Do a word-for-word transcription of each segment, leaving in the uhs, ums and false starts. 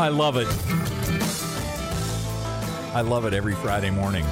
I love it. I love it every Friday morning.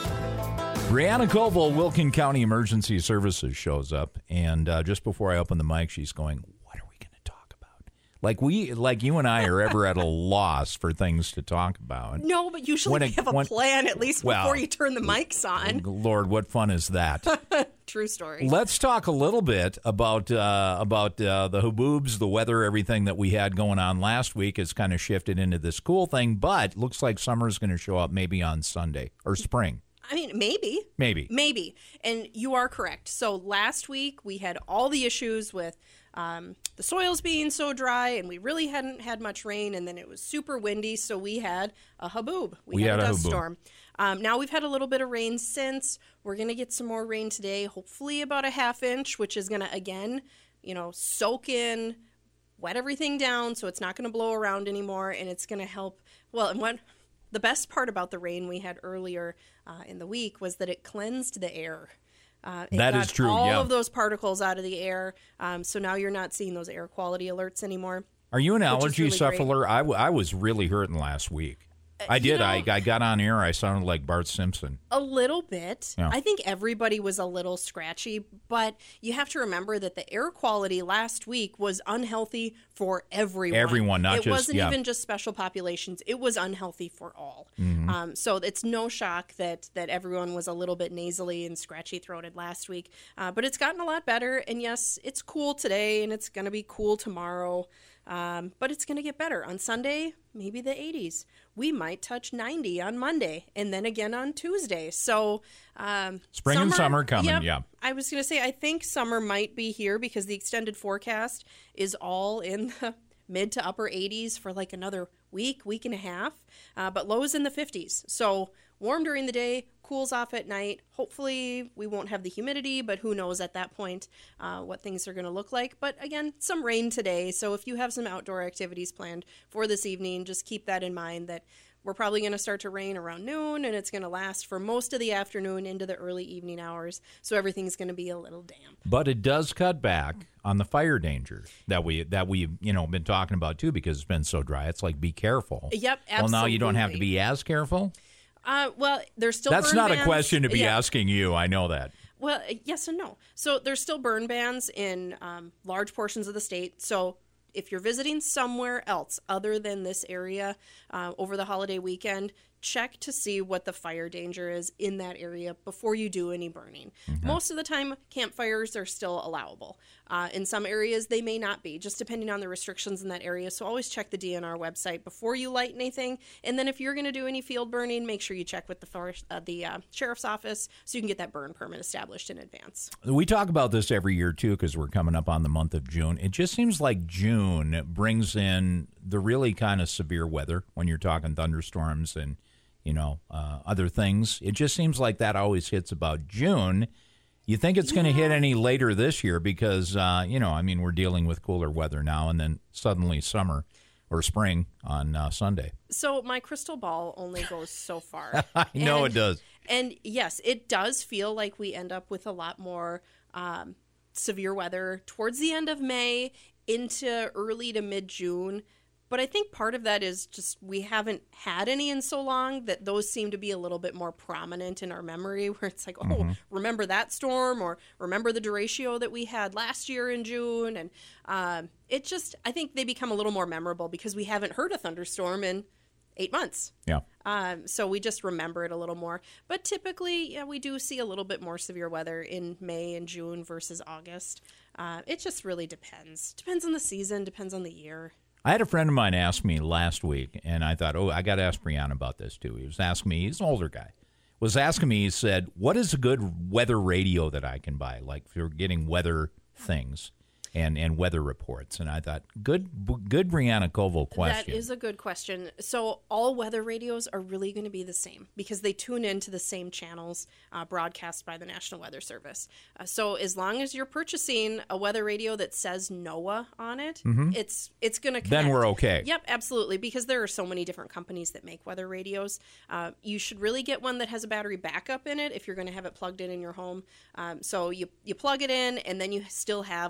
Brianna Koval, Wilkin County Emergency Services, shows up, and uh, just before I open the mic, she's going, what are we going to talk about? Like we, like you and I are ever at a loss for things to talk about. No, but usually When we it- have a when- plan at least well, before you turn the mics on. Lord, what fun is that? True story. Let's talk a little bit about uh, about uh, the haboobs, the weather, everything that we had going on last week has kind of shifted into this cool thing, but looks like summer's going to show up maybe on Sunday or spring. I mean, maybe. Maybe. Maybe. And you are correct. So last week we had all the issues with um, the soils being so dry, and we really hadn't had much rain, and then it was super windy, so we had a haboob. We, We had, had a a dust haboob. storm. Um, now we've had a little bit of rain since. We're going to get some more rain today, hopefully about a half inch, which is going to, again, you know, soak in, wet everything down, so it's not going to blow around anymore, and it's going to help. Well, and what the best part about the rain we had earlier uh, in the week was that it cleansed the air. Uh, it That got is true, all yeah. of those particles out of the air, um, so now you're not seeing those air quality alerts anymore. Are you an Which is allergy really sufferer? I, w- I was really hurting last week. I did. know- I, I got on air. I sounded like Bart Simpson. A little bit. Yeah. I think everybody was a little scratchy, but you have to remember that the air quality last week was unhealthy for everyone. Everyone, not it just- wasn't yeah. even just special populations. It was unhealthy for all. Mm-hmm. Um, so it's no shock that that everyone was a little bit nasally and scratchy throated last week. Uh, but it's gotten a lot better. And yes, it's cool today, and it's going to be cool tomorrow. Um, but it's going to get better. On Sunday, maybe the eighties. We might touch ninety on Monday, and then again on Tuesday. So um, Spring and summer coming, yeah. I was going to say, I think summer might be here because the extended forecast is all in the mid to upper eighties for like another week, week and a half, uh, but lows in the fifties. So warm during the day, cools off at night. Hopefully we won't have the humidity, but who knows at that point uh, what things are going to look like. But again, some rain today. So if you have some outdoor activities planned for this evening, just keep that in mind that we're probably going to start to rain around noon, and it's going to last for most of the afternoon into the early evening hours. So everything's going to be a little damp. But it does cut back on the fire danger that we that we you know been talking about too, because it's been so dry. It's like, be careful. Yep, Well, now you don't have to absolutely. be as careful. Uh, well, there's still That's burn not a bans. question to be Yeah. asking you. I know that. Well, yes and no. So there's still burn bans in um, large portions of the state. So if you're visiting somewhere else other than this area uh, over the holiday weekend, check to see what the fire danger is in that area before you do any burning. Most of the time, campfires are still allowable. Uh, in some areas, they may not be, just depending on the restrictions in that area. So always check the D N R website before you light anything. And then if you're going to do any field burning, make sure you check with the forest, uh, the uh, sheriff's office so you can get that burn permit established in advance. We talk about this every year, too, because we're coming up on the month of June. It just seems like June brings in the really kind of severe weather when you're talking thunderstorms and, you know, uh, other things. It just seems like that always hits about June. You think it's going to hit any later this year because, uh, you know, I mean, we're dealing with cooler weather now, and then suddenly summer or spring on uh, Sunday. So my crystal ball only goes so far. I know And- it does. And yes, it does feel like we end up with a lot more um, severe weather towards the end of May into early to mid-June. But I think part of that is just we haven't had any in so long that those seem to be a little bit more prominent in our memory, where it's like, oh, Mm-hmm. remember that storm, or remember the derecho that we had last year in June. And um, it just, I think they become a little more memorable because we haven't heard a thunderstorm in eight months. Yeah. Um, so we just remember it a little more. But typically, yeah, we do see a little bit more severe weather in May and June versus August. Uh, it just really depends. Depends on the season, depends on the year. I had a friend of mine ask me last week, and I thought, oh, I got to ask Brianna about this, too. He was asking me, he's an older guy, was asking me, he said, what is a good weather radio that I can buy, like for getting weather things and, and weather reports? And I thought, good good Brianna Koval question. That is a good question. So all weather radios are really going to be the same because they tune into the same channels uh, broadcast by the National Weather Service. Uh, so as long as you're purchasing a weather radio that says NOAA on it, it's it's going to connect. Then we're okay. Yep, absolutely, because there are so many different companies that make weather radios. Uh, you should really get one that has a battery backup in it if you're going to have it plugged in in your home. Um, so you, you plug it in, and then you still have like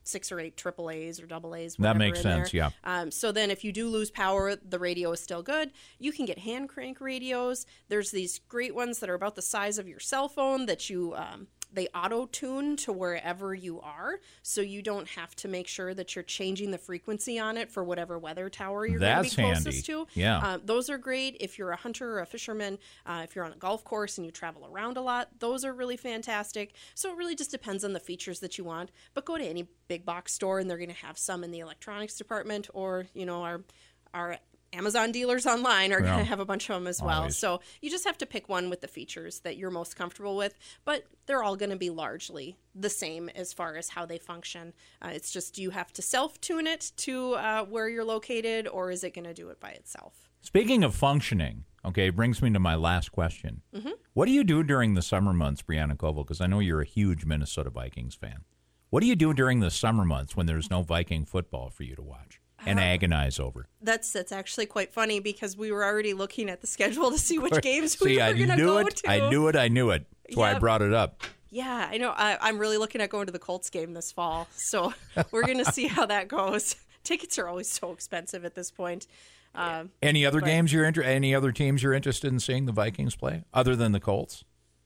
six or eight triple A's or double A's. That makes in sense, there. yeah. Um, so then if you do lose power, the radio is still good. You can get hand crank radios. There's these great ones that are about the size of your cell phone that you... Um, they auto-tune to wherever you are, so you don't have to make sure that you're changing the frequency on it for whatever weather tower you're going to be closest handy. to. Yeah. Uh, those are great if you're a hunter or a fisherman, uh, if you're on a golf course and you travel around a lot. Those are really fantastic. So it really just depends on the features that you want. But go to any big box store, and they're going to have some in the electronics department, or, you know, our our Amazon dealers online are Yeah. going to have a bunch of them as well. Always. So you just have to pick one with the features that you're most comfortable with, but they're all going to be largely the same as far as how they function. Uh, it's just, do you have to self-tune it to uh, where you're located, or is it going to do it by itself? Speaking of functioning, okay, it brings me to my last question. Mm-hmm. What do you do during the summer months, Brianna Koval? Because I know you're a huge Minnesota Vikings fan. What do you do during the summer months when there's no Viking football for you to watch and uh, agonize over? That's that's actually quite funny, because we were already looking at the schedule to see which games we See, were I going to knew go it. to. I knew it. I knew it. That's why I Yep. brought it up. Yeah, I know. I, I'm really looking at going to the Colts game this fall, so we're going to see how that goes. Tickets are always so expensive at this point. Um, Any other but- games you're inter- Any other teams you're interested in seeing the Vikings play other than the Colts?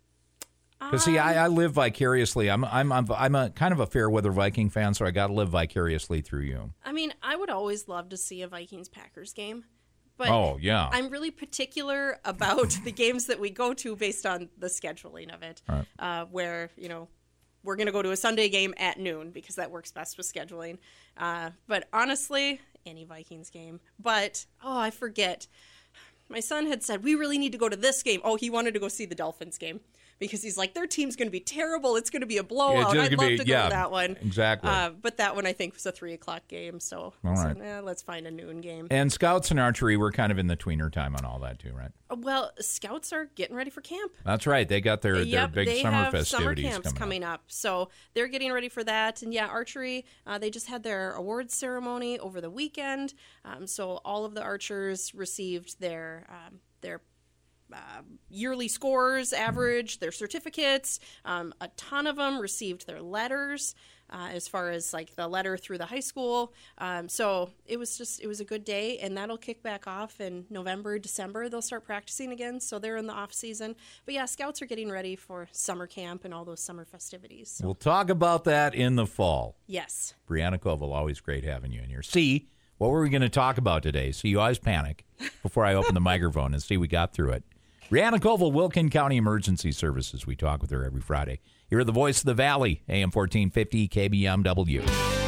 Because see, I, I live vicariously. I'm I'm I'm I'm a kind of a fair weather Viking fan, so I got to live vicariously through you. I mean, I would always love to see a Vikings-Packers game, but Oh yeah, I'm really particular about the games that we go to based on the scheduling of it, Right. uh, where, you know, we're going to go to a Sunday game at noon because that works best with scheduling. Uh, but honestly, any Vikings game. But, oh, I forget. My son had said, we really need to go to this game. Oh, he wanted to go see the Dolphins game because he's like, their team's going to be terrible. It's going to be a blowout. just I'd gonna love be- to go yeah, to that one. exactly. Uh, but that one, I think, was a three o'clock game. So I All said, right. eh, let's find a noon game. And scouts and archery, we're kind of in the tweener time on all that too, right? Well, scouts are getting ready for camp. That's right. They got their, their Yep, big they summer have festivities summer camps coming, coming up. up. So they're getting ready for that. And yeah, archery, uh, they just had their awards ceremony over the weekend. Um, so all of the archers received their um, their uh, yearly scores, average, their certificates. Um, a ton of them received their letters. Uh, as far as like the letter through the high school. Um, so it was just, it was a good day, and that'll kick back off in November, December. They'll start practicing again. So they're in the off season. But yeah, scouts are getting ready for summer camp and all those summer festivities. So, We'll talk about that in the fall. yes. Brianna Koval, always great having you in here. See, what were we going to talk about today? See, you always panic before I open the microphone, and see, we got through it. Brianna Koval, Wilkin County Emergency Services. We talk with her every Friday. You're the voice of the Valley, A M fourteen fifty K B M W.